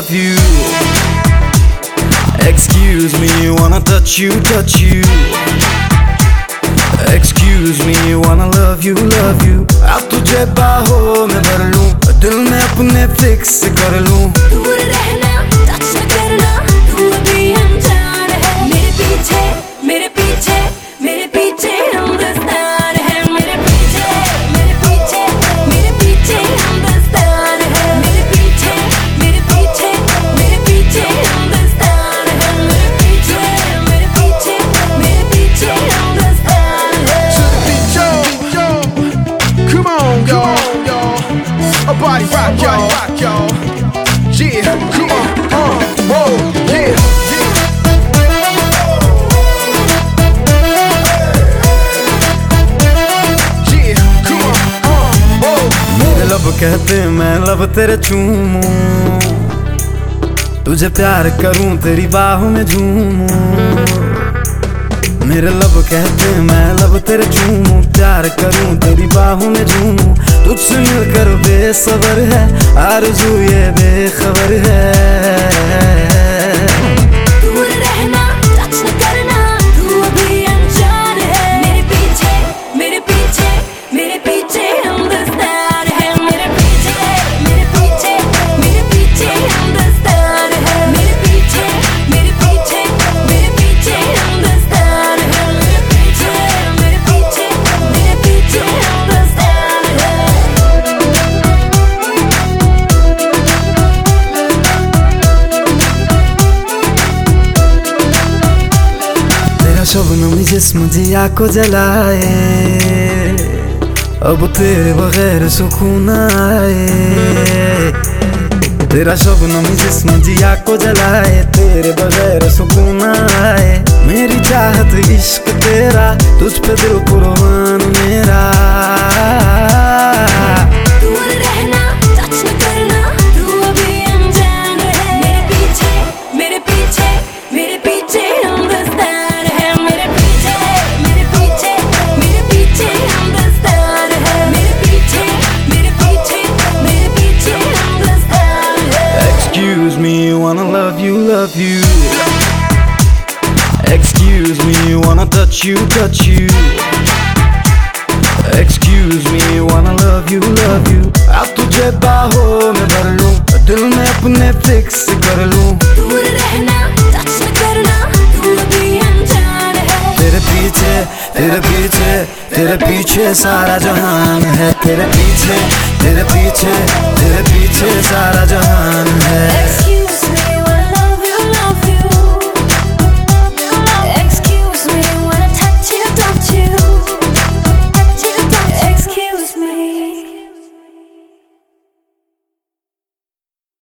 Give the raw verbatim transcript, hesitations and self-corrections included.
love you. Excuse me, wanna touch you, touch you. Excuse me, wanna love you, love you. अब तुझे बाहों में भर लूं, दिल में अपने फिक्स कर लूं. दूर रहना, टच न करना, तू अभी अनजान है. मेरे पीछे, मेरे पीछे, मेरे पीछे हिंदुस्तान है. मेरे पीछे, मेरे पीछे, मेरे पीछे हिंदुस्तान है. मेरे पीछे, मेरे पीछे, मेरे पीछे हिंदुस्तान है. मेरे पीछे, मेरे पीछे, मेरे पीछे हिंदुस्तान है. Come on, y'all. A body rock, y'all. Yeah, come on, uh, whoa, yeah, yeah. Yeah, come on, uh, whoa. मेरे लब कहते मैं लब तेरे चूमूं, तुझे प्यार करूं तेरी बाहों में झूमूं. मेरे लब कहते मैं लब तेरे चूमूं, प्यार करूं तेरी बाहों में झूमूं. तुझसे मिलकर बेसबर है, आरज़ू ये बेखबर है. दूर रहना, टच न करना, तू अभी अनजान है. मेरे पीछे, मेरे पीछे, मेरे पीछे हिंदुस्तान है. मेरे पीछे, मेरे पीछे, मेरे पीछे हिंदुस्तान है. मेरे पीछे, मेरे पीछे, मेरे पीछे हिंदुस्तान है. मेरे पीछे, मेरे पीछे, मेरे पीछे हिंदुस्तान है. तेरा शबनम जिस्म जिया को जलाए, अब तेरे बगैर सुकून आए. तेरा शबनम जिस्म जिया को जलाए, तेरे बगैर सुकून आए. मेरी चाहत इश्क तेरा, तुझ पे दिल कुर्बान मेरा. दूर रहना, टच न करना, तू अभी अनजान है. मेरे पीछे, मेरे पीछे, मेरे पीछे हिंदुस्तान है. मेरे पीछे, मेरे पीछे, मेरे पीछे हिंदुस्तान है. मेरे पीछे, मेरे पीछे, मेरे पीछे हिंदुस्तान है. Excuse me, wanna love you, love you. Excuse me, wanna touch you, touch you. Excuse me, wanna love you, love you. अब तुझे बाहों में भर लूं, दिल में अपने फिक्स कर लूं. दूर रहना, टच न करना, तू अभी अनजान है. तेरे पीछे, तेरे पीछे, तेरे पीछे सारा जहान है. तेरे पीछे, तेरे पीछे, तेरे पीछे सारा जहान है.